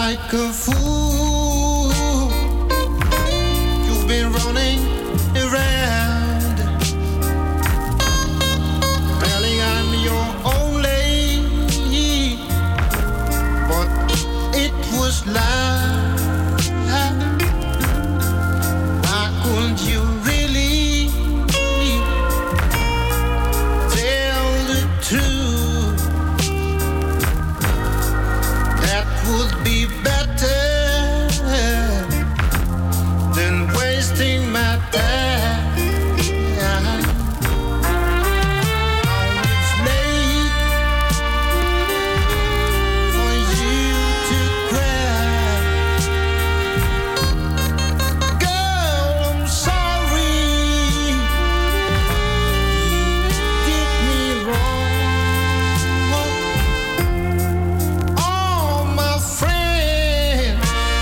like a fool. You've been running around, telling I'm your only, but it was lie. Why couldn't you really tell the truth? That would be better than wasting my time. It's late for you to cry. Girl, I'm sorry. You did me wrong. All my friends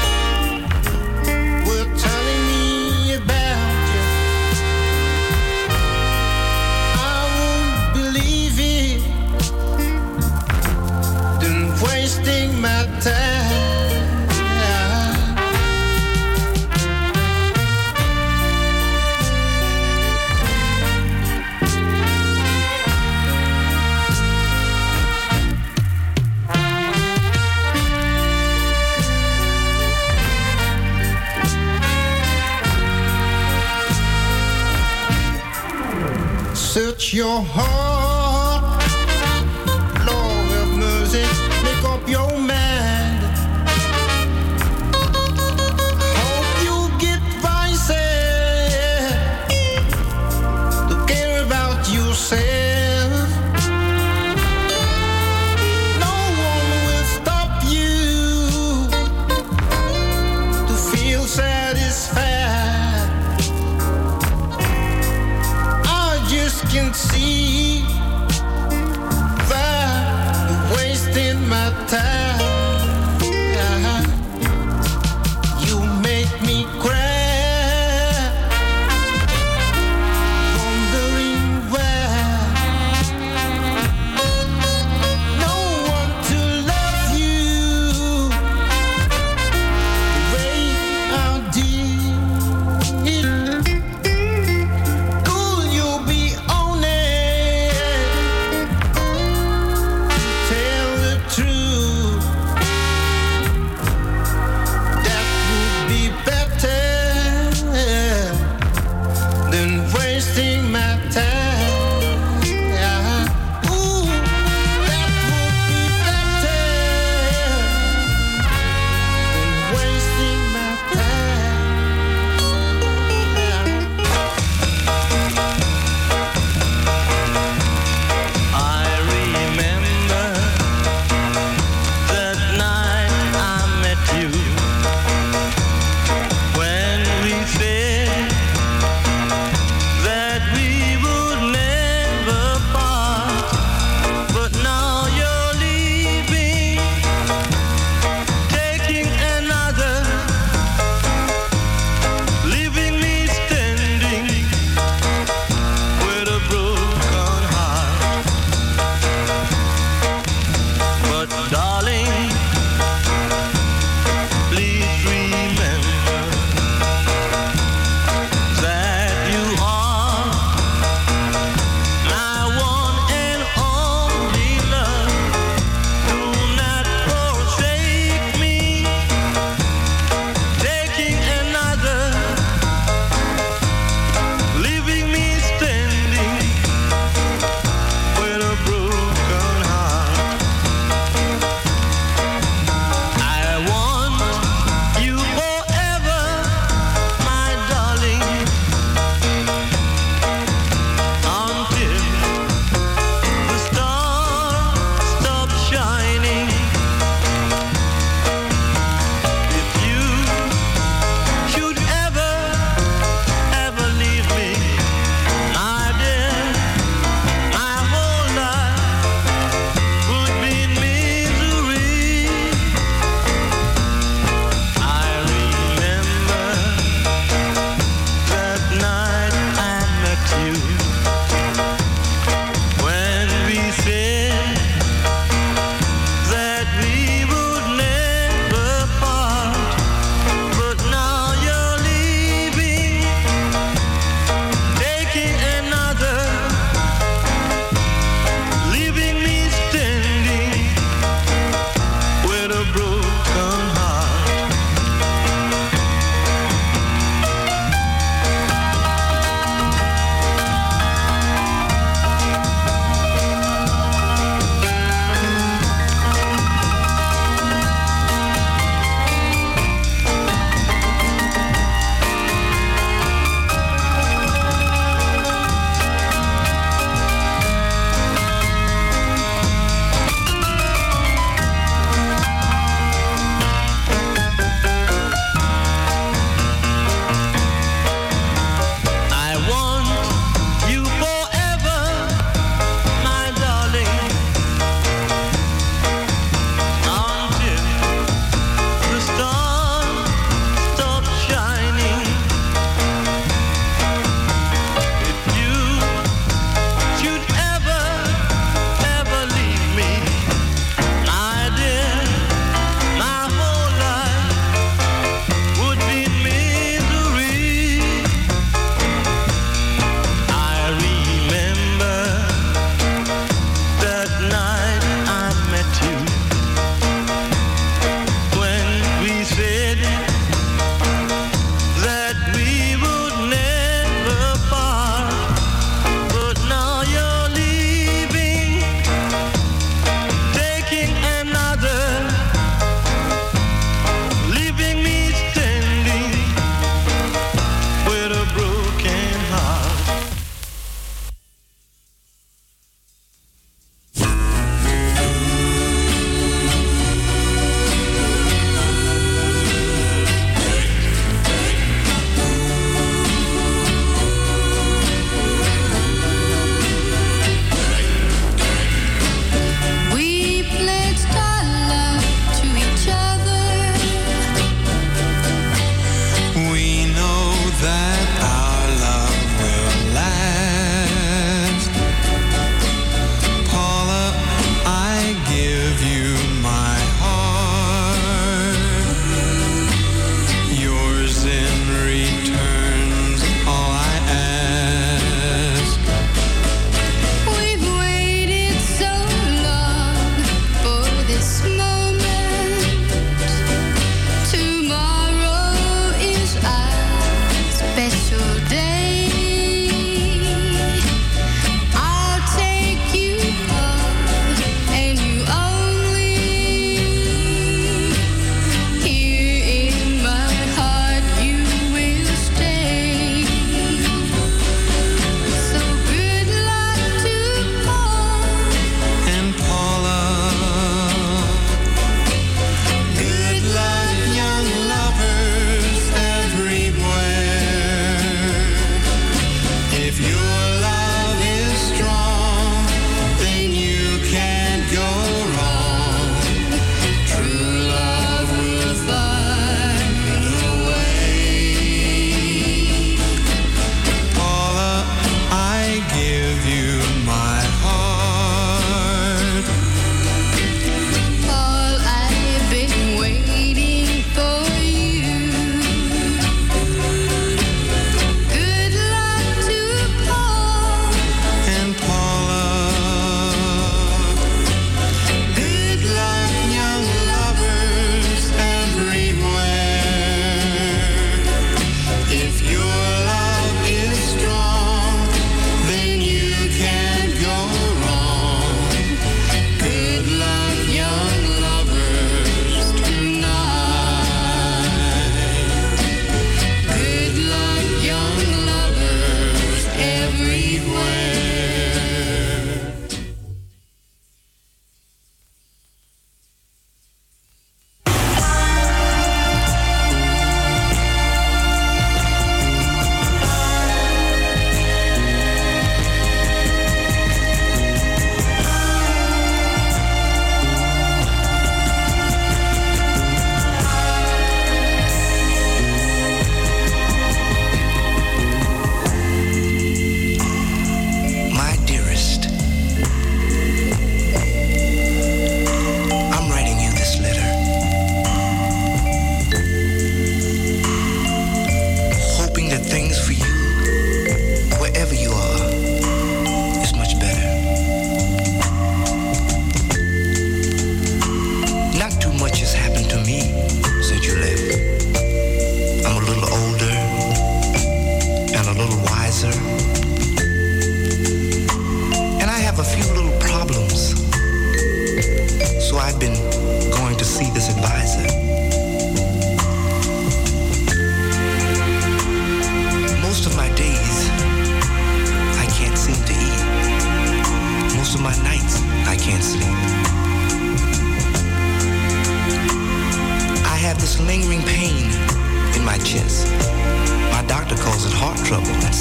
were telling me about you. I won't believe it, then wasting my time. Search your heart, Lord have mercy, make up your mind. Hope you get wiser to care about yourself. No one will stop you to feel satisfied. I just can't see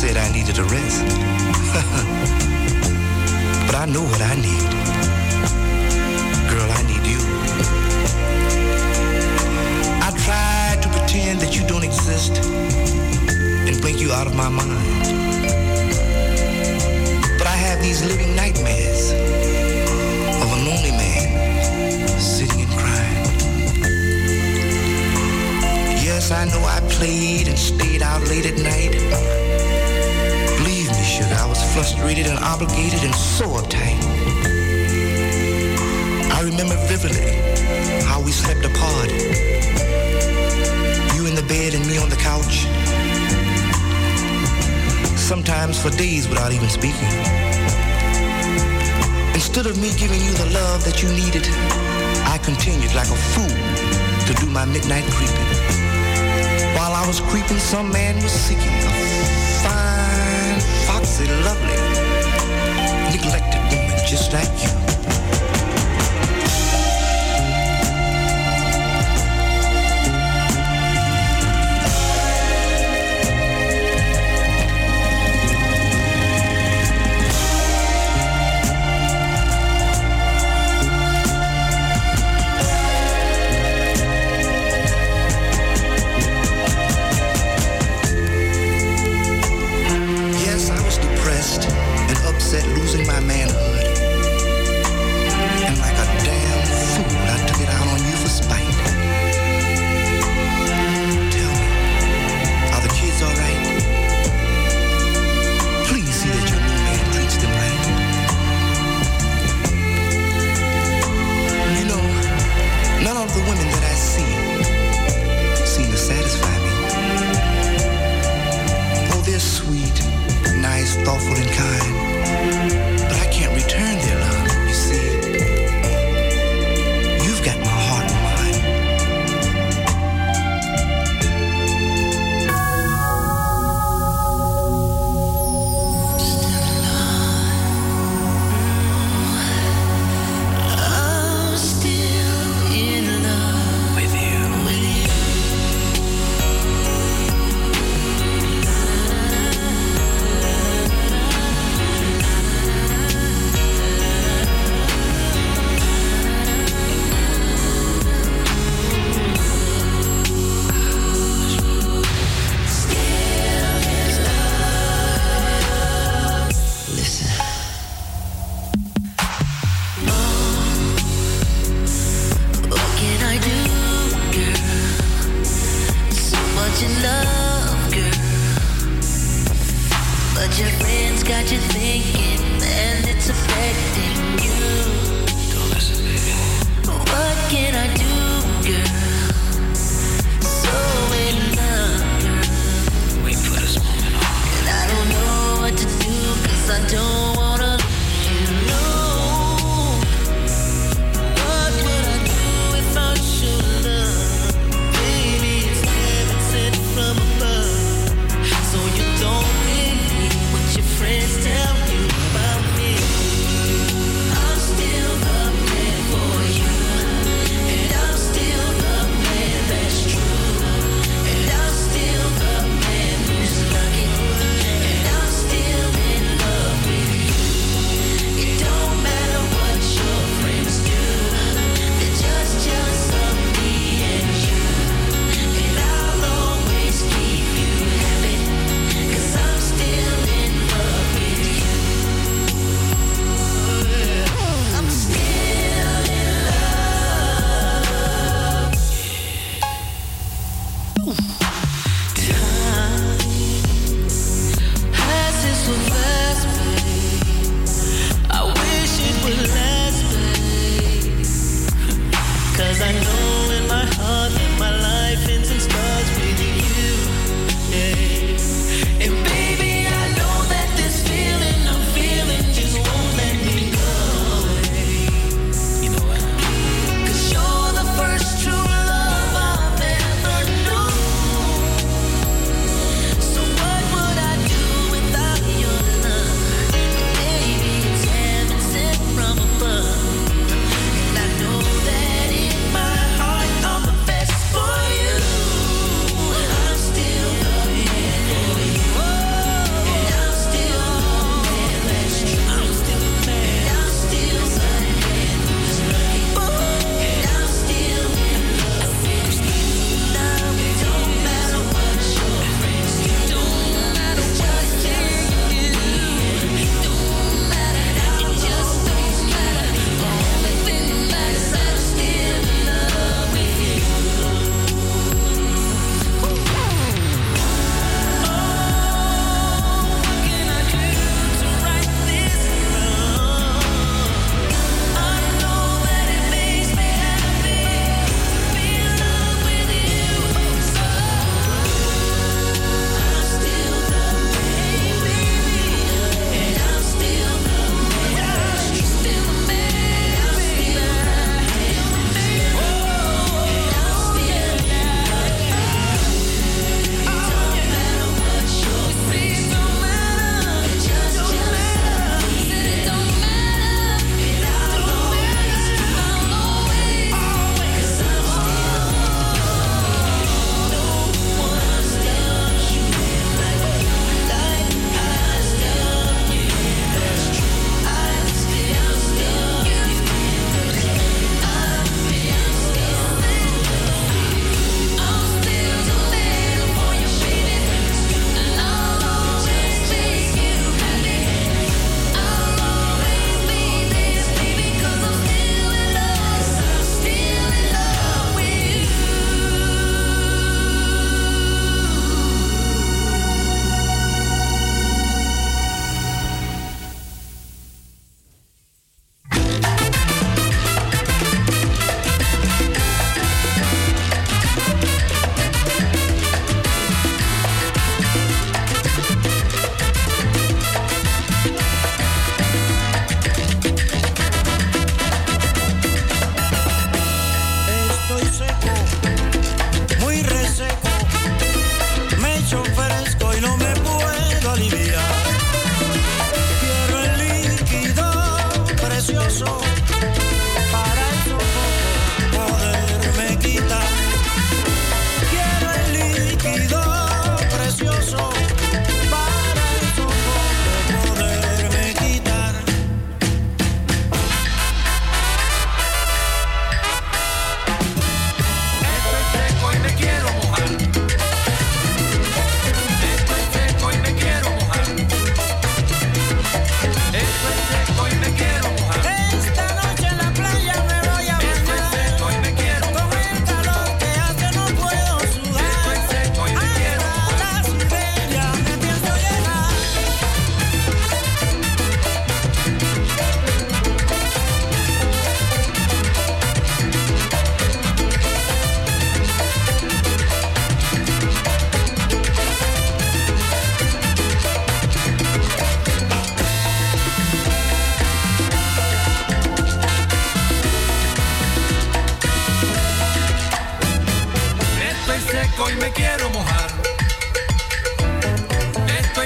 said I needed a rest. But I know what I need. Girl, I need you. I try to pretend that you don't exist and blink you out of my mind. But I have these living nightmares of a lonely man sitting and crying. Yes, I know I played and stayed out late at night. Believe me, sugar, I was frustrated and obligated and so uptight. I remember vividly how we slept apart. You in the bed and me on the couch. Sometimes for days without even speaking. Instead of me giving you the love that you needed, I continued like a fool to do my midnight creeping. While I was creeping, some man was seeking a fine, foxy, lovely, neglected woman just like you. Losing my manhood. And like a damn fool, I took it out on you for spite. Tell me, are the kids all right? Please see that your new man treats them right. You know, none of the women that I see seem to satisfy me. Oh, they're sweet, nice, thoughtful, and kind. But I can't return their love, you see. You've got my heart and mind. I'm still in love with you.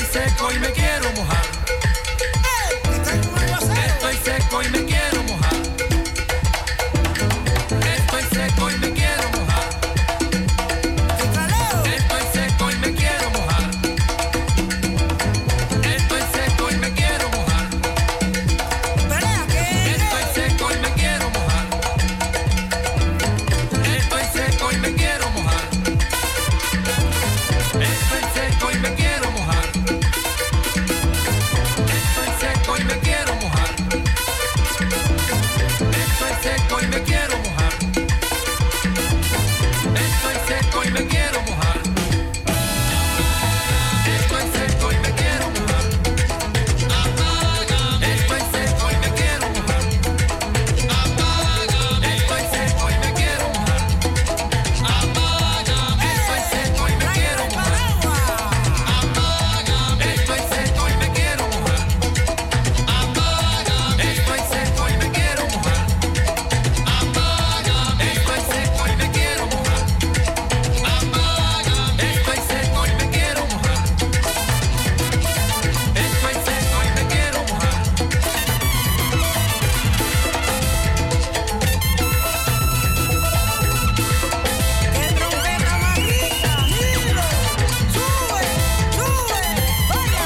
seco y me quiero mojar. Estoy seco y me quiero mojar. Estoy seco y me quiero mojar. Estoy seco y me quiero mojar. Estoy seco y me quiero mojar. Estoy seco y me quiero mojar. Estoy seco y me quiero mojar. Estoy seco y me quiero mojar. Estoy seco y me quiero mojar. Estoy seco y me quiero mojar. Estoy seco y me quiero mojar. Estoy seco y me quiero mojar. Estoy seco y me quiero mojar. Estoy seco y me quiero mojar. Estoy seco y me quiero mojar. Estoy seco y me quiero mojar. Estoy seco y me quiero mojar. Estoy seco y me quiero mojar. Estoy seco y me quiero mojar. Estoy seco y me quiero mojar. ¡Qué trompeta más rica! ¡Míralo! ¡Sube! ¡Sube! ¡Vaya!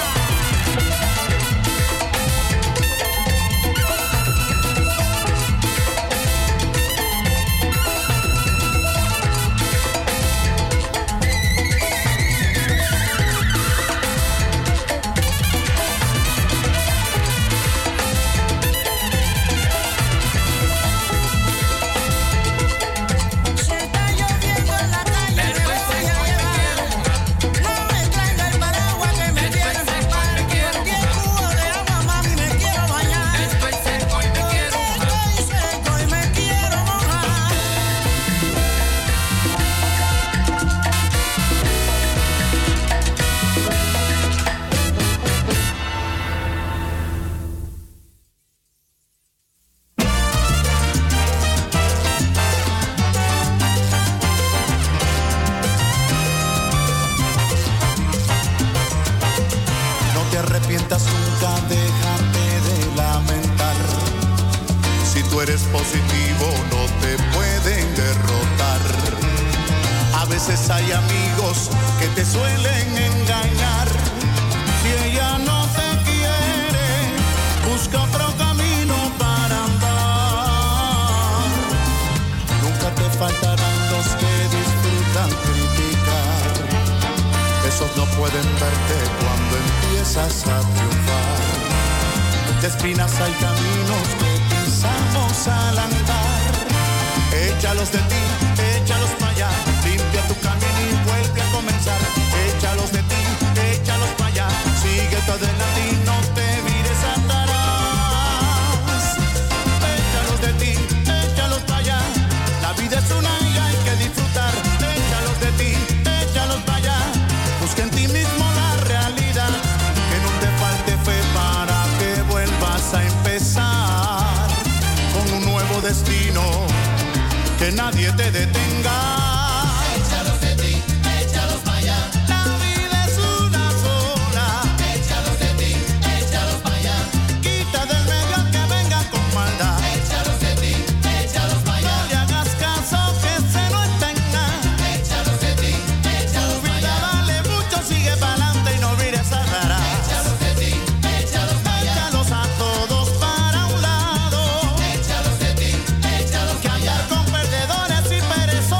Se está lloviendo en la calle, me voy a llevar. No me traiga el paraguas que me quiero empapar. Con 10 cubos de agua, mami, me quiero bañar. Estoy seco y me quiero mojar. Estoy seco y me quiero mojar. No te arrepientas nunca, déjate de lamentar. Si tú eres positivo, no te pueden derrotar. A veces hay amigos que te suelen engañar. Si ella no te quiere, busca otro camino para andar. Nunca te faltarán los que disfrutan criticar. Esos no pueden verte cuando empiezas a triunfar. De espinas hay caminos que pisamos al andar. Échalos de ti, échalos para allá. Limpia tu camino y vuelve a comenzar. Échalos de ti, échalos para allá. Sigue tu adelante y no te vires atrás. Échalos de ti, échalos para allá. La vida es una y hay que disfrutar. Échalos de ti, échalos para allá. Busca en ti mismo la realidad. Que no te falte fe para que vuelvas a empezar con un nuevo destino. Que nadie te detenga. Échalos de ti, échalos para allá. La vida es una sola. Échalos de ti, échalos para allá. Quita del medio al que venga con maldad. Échalos de ti, échalos para allá. No le hagas caso que se no tenga. Échalos de ti, échalos para allá. Dale mucho, sigue para adelante y no mires atrás. Échalos de ti, échalos para allá. Échalos a todos para un lado. Échalos de ti, échalos para allá. Que andar con perdedores y perezosos.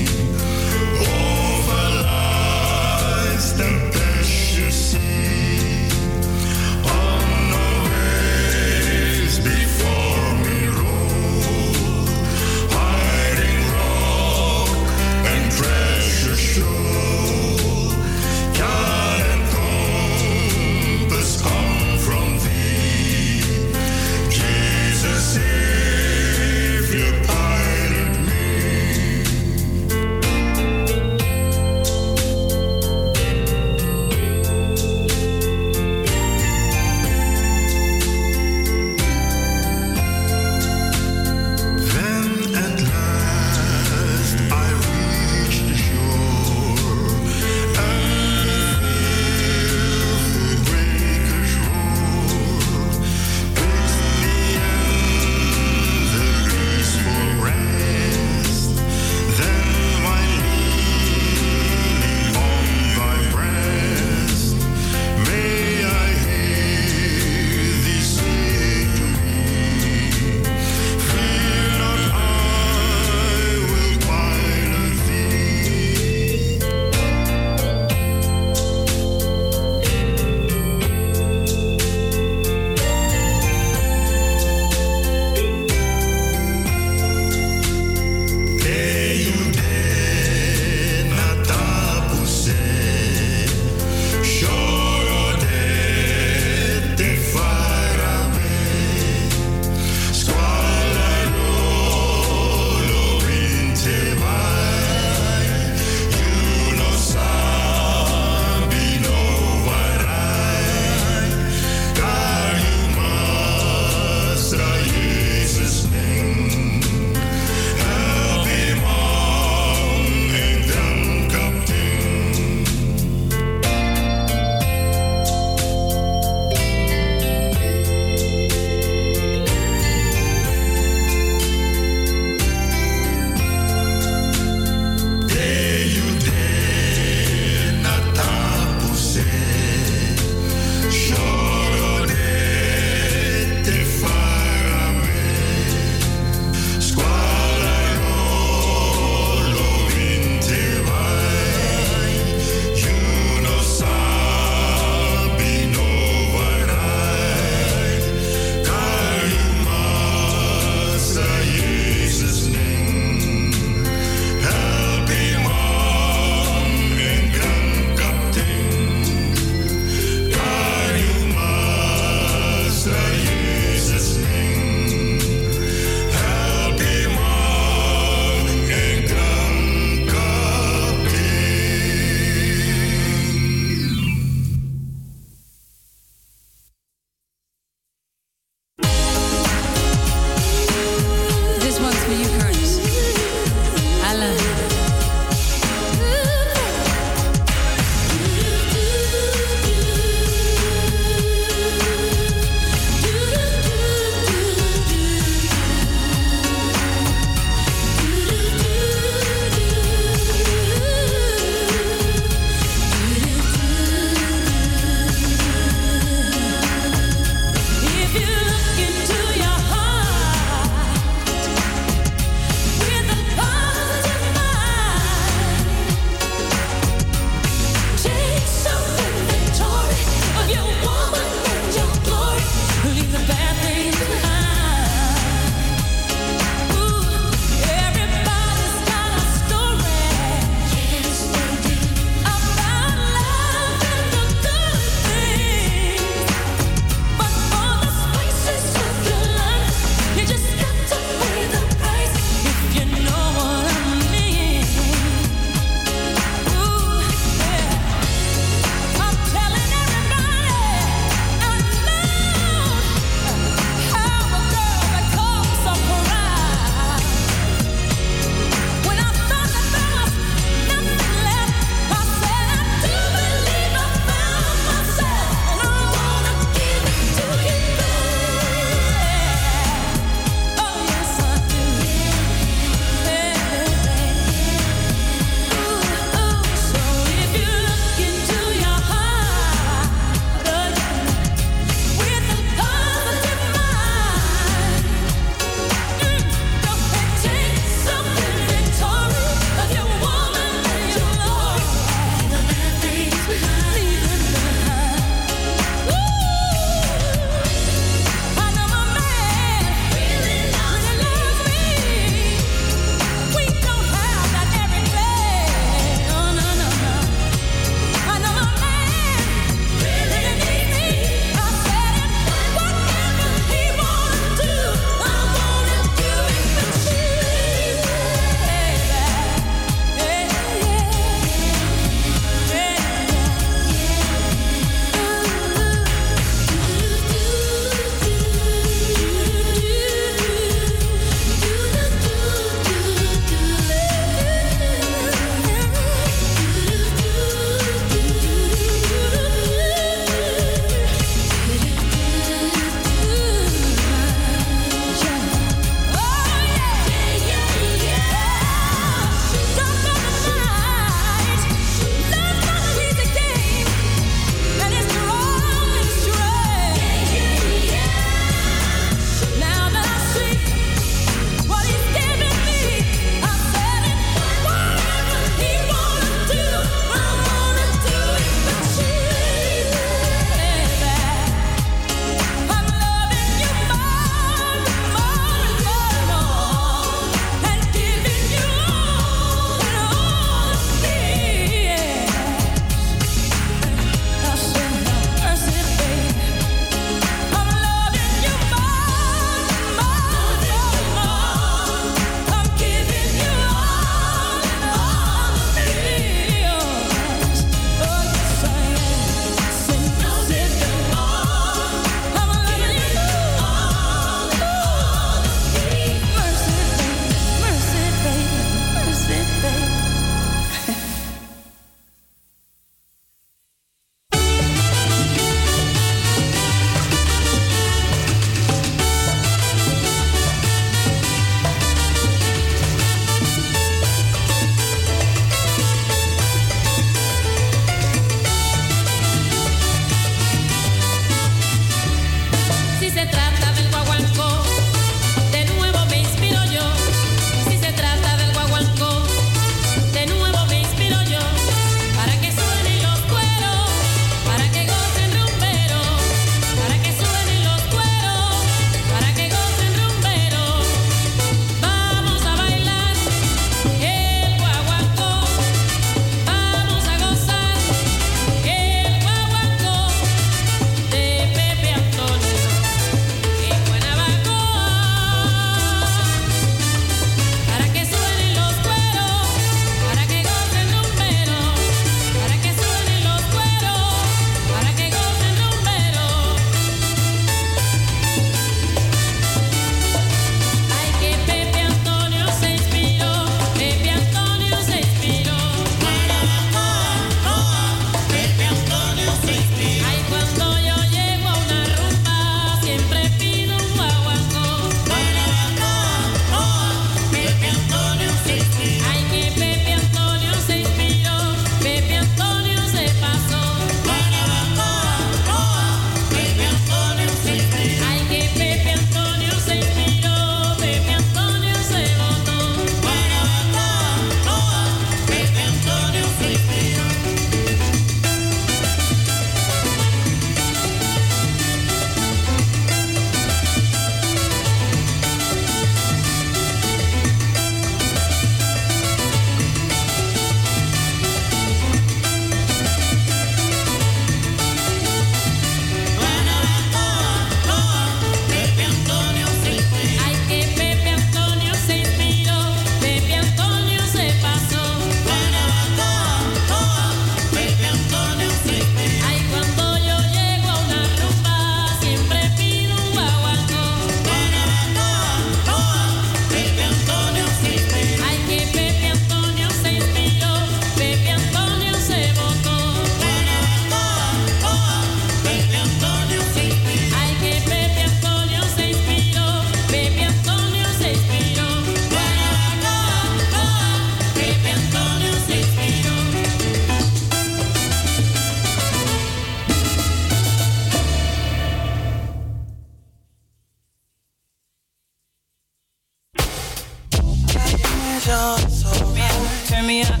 Turn me up.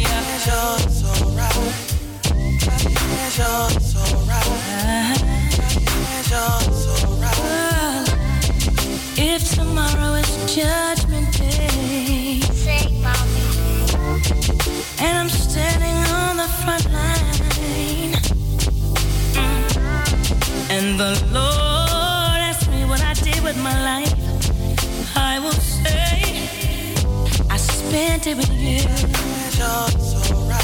If tomorrow is Judgment Day, sing, mommy. And I'm standing on the front line, and the Lord asked me what I did with my life, I will say I spent it with you. It's alright.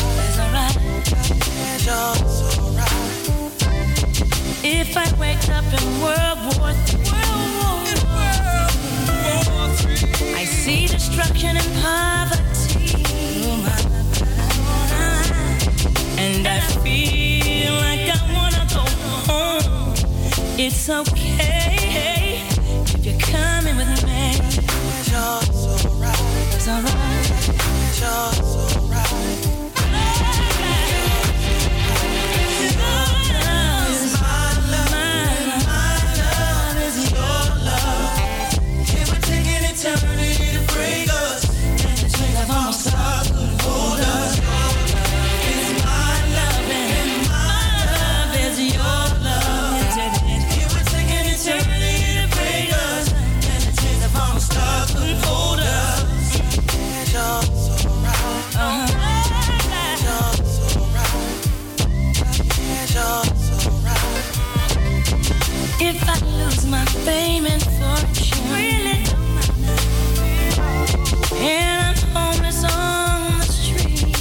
If I wake up in World War III, I see destruction and poverty, and I feel like I wanna go home. It's okay if you're coming with me. It's alright. It's alright. If I lose my fame and fortune, really, and I'm homeless on the street,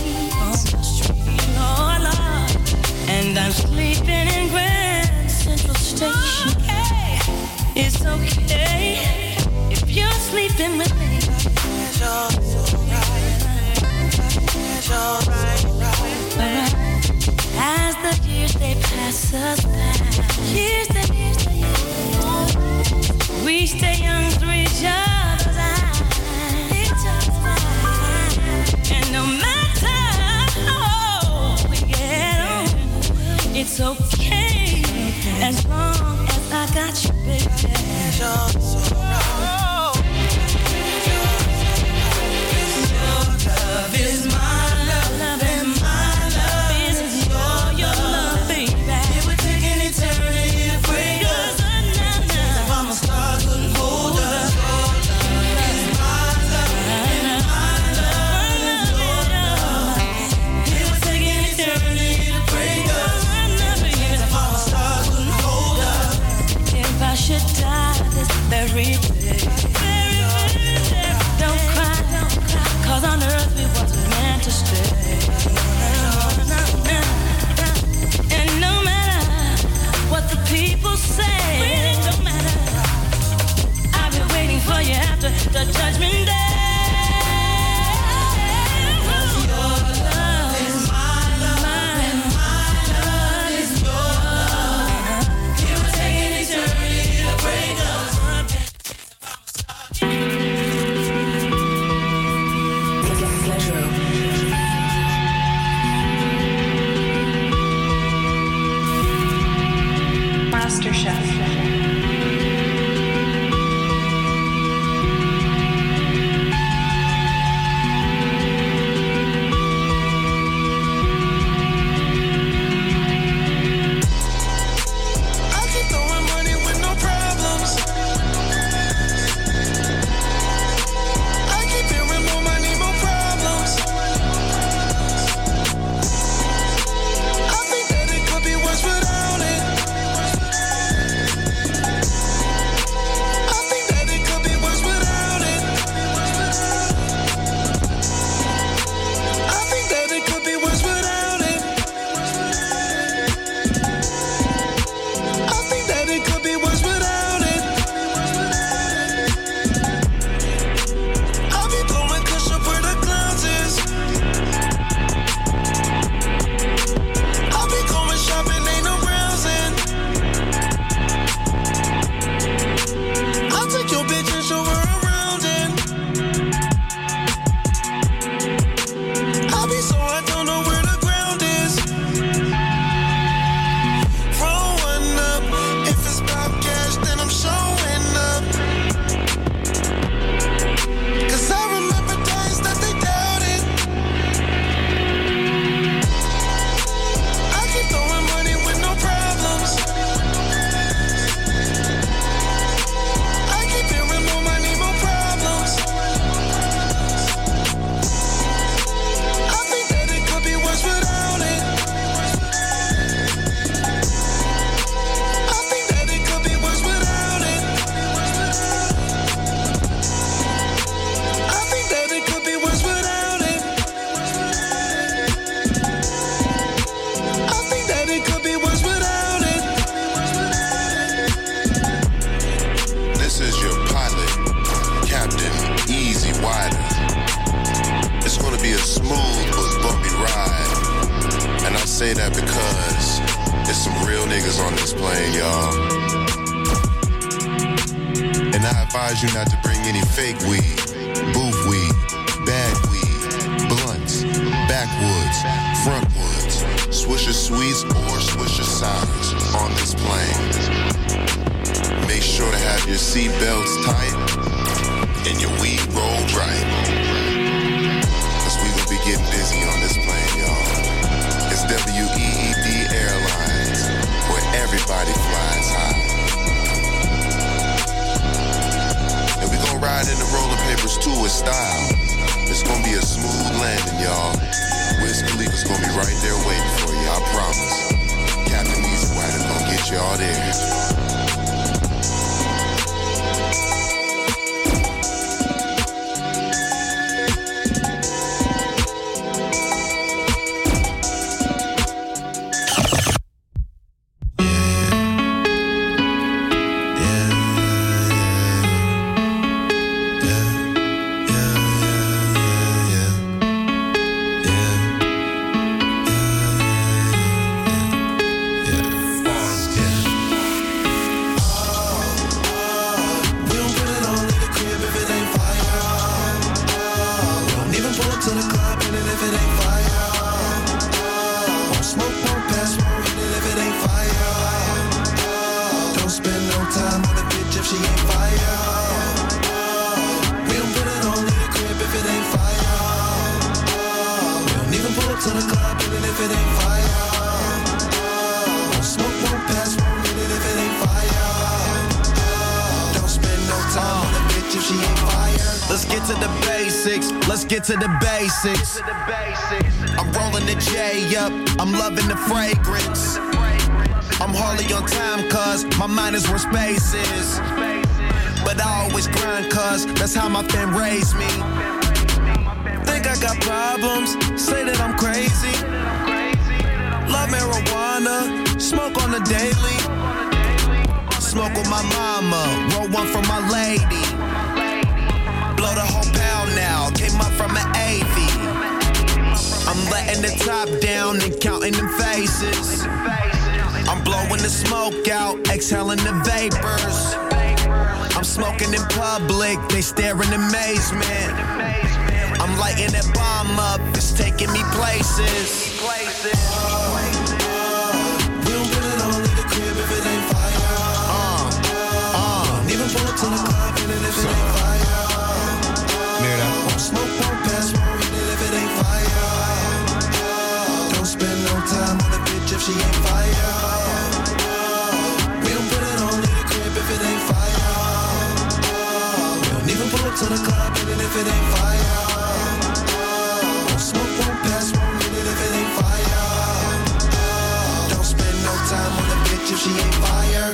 oh Lord, and I'm sleeping in Grand Central Station, it's okay if you're sleeping with me. As the years they pass us by, years they we stay young through each other's eyes. And no matter how we get on, it's okay as long as I got you, baby. Love is my love, and my love is your love, baby. It would take an eternity to break us. If I'm a star, couldn't hold us. Love is my love, and my love is your love. It would take an eternity to break us. If I'm a star, couldn't hold us. If I should die this very day, don't cry, 'cause on earth we wasn't meant to stay. And no matter what the people say, it don't matter. I'll be waiting for you after the judgment day. Your love is my love, and my love is your love. It would take an eternity to break us. Master Chef. plane, y'all. And I advise you not to bring any fake weed, booth weed, bag weed, blunts, backwoods, frontvoods, Swisher Sweets, or Swisher Sours on this plane. Make sure to have your seatbelts tight and your weed rolled right. Cause we will be getting busy on this plane, y'all. It's WEED Airlines, where everybody flies high. And we gonna ride in the Rolling Papers too with style. It's gonna be a smooth landing, y'all. Wiz Khalifa's gonna be right there waiting for you, I promise. Captain Easy Rider gonna get you all there. To the basics. I'm rolling the J up, I'm loving the fragrance. I'm hardly on time cause my mind is where space is. But I always grind cause that's how my fam raised me. Think I got problems, say that I'm crazy. Love marijuana, smoke on the daily. Smoke with my mama, roll one for my lady. Blow the whole pound now, came up from an AV. I'm letting the top down and counting them faces. I'm blowing the smoke out, exhaling the vapors. I'm smoking in public, they stare in amazement. I'm lighting that bomb up, it's taking me places. We don't put it on in the crib if it ain't fire. Don't even pull up to the club and if it ain't fire. Won't smoke, won't pass, won't hit it if it ain't fire. Don't spend no time on a bitch if she ain't fire. We don't put it on in the crib if it ain't fire. We don't even pull up to the club and if it ain't fire. Won't smoke, won't pass, won't hit it if it ain't fire. Don't spend no time on a bitch if she ain't fire.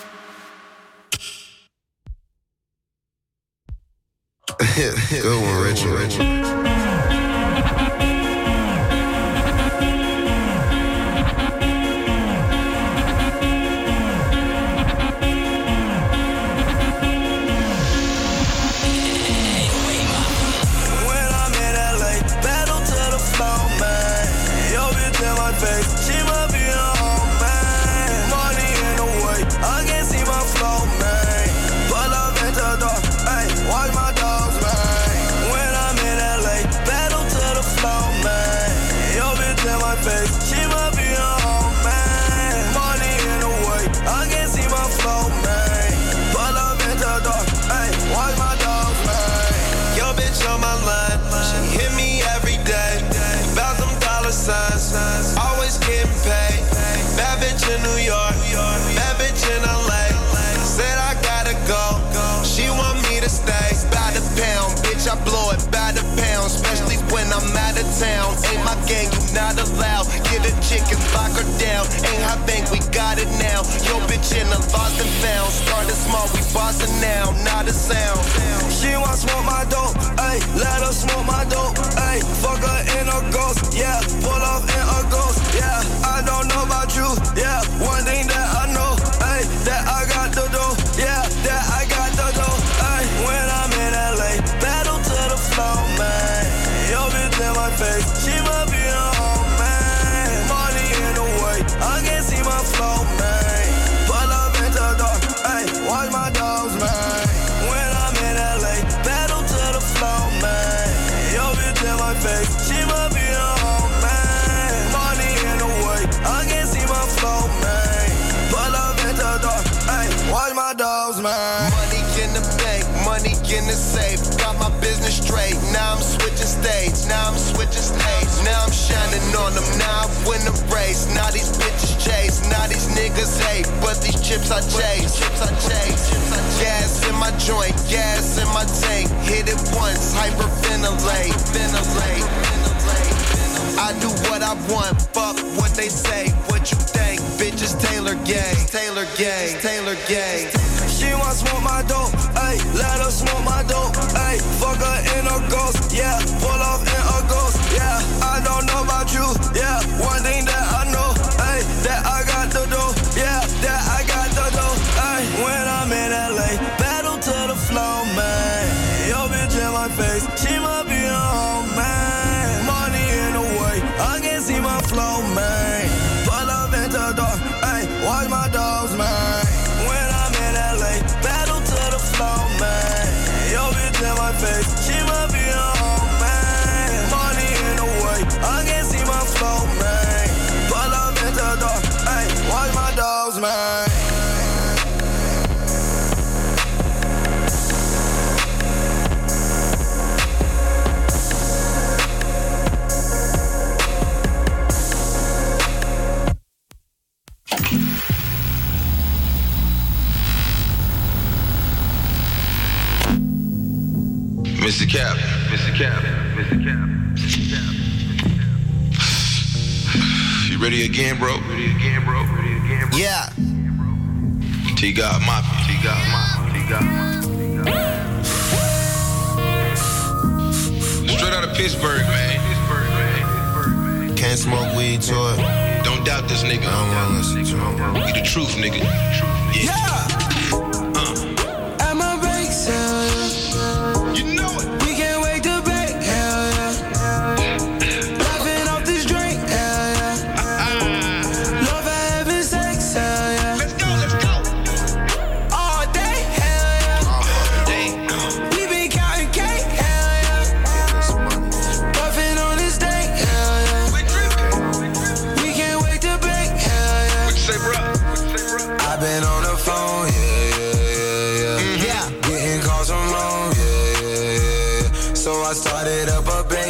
Good one, Richard. Always getting paid. Bad bitch in New York, bad bitch in LA. Said I gotta go, she want me to stay. By the pound, bitch, I blow it by the pound. Especially when I'm out of town. Ain't my gang, you not allowed. Get a chick and lock her down. Ain't her bank, we got it now. Yo, bitch in the lost and found. Started small, we bossing now, not a sound. She want smoke my dope, ayy. Let her smoke my dope, ayy. Fuck her in a ghost, yeah. Pull off in a ghost, yeah. I don't know about you, yeah. One thing that I know, ayy. That I got the dough, yeah. That I got the dough, ayy. When I'm in LA, battle to the floor, man. Yo, bitch in my face, she must be a home, man. Money in the way, I can't see my flow, man. man. Money in the bank, money in the safe. Got my business straight. Now I'm switching states. Now I'm shining on them. Now I win the race. Now these bitches chase. Now these niggas hate. But these chips I chase. Gas in my joint, gas in my tank. Hit it once, hyperventilate. I do what I want, fuck what they say. What you think? Bitches Taylor gay. She want smoke my dope, ayy, let her smoke my dope, ayy. Fuck her in a ghost, yeah, pull off in a ghost, yeah. I don't know about you, yeah. One thing that I know, ayy, that I got the dough, yeah, that I got the dough, ayy. When I'm in LA, battle to the floor, man. Yo, bitch in my face, she might be a home, man. Money in the way, I can see my flow, man. Pull up into the door, ayy, watch my dogs, man. When I'm in LA, battle to the floor, man. Yo, bitch in my face, she might be a home, man. Money in the way, I can see my flow, man. Pull up into the door, ayy, watch my dogs, man. Mr. Cap. You ready again, bro? Yeah. T-God Mafia. Straight out of Pittsburgh, man. Can't smoke weed to it. Don't doubt this nigga. I don't wanna listen to him. We the truth, nigga. Yeah. At my bake sale, You know it. we can't wait to bake, hell yeah. Laughing off this drink, hell yeah. Love for having sex, hell yeah. Let's go. All day, hell yeah. We been counting cake, hell yeah. Puffing on this day, hell yeah. We can't wait to bake, hell yeah. What you say, bro? I've been on the phone, yeah. Getting calls from home, yeah. So I started up a band.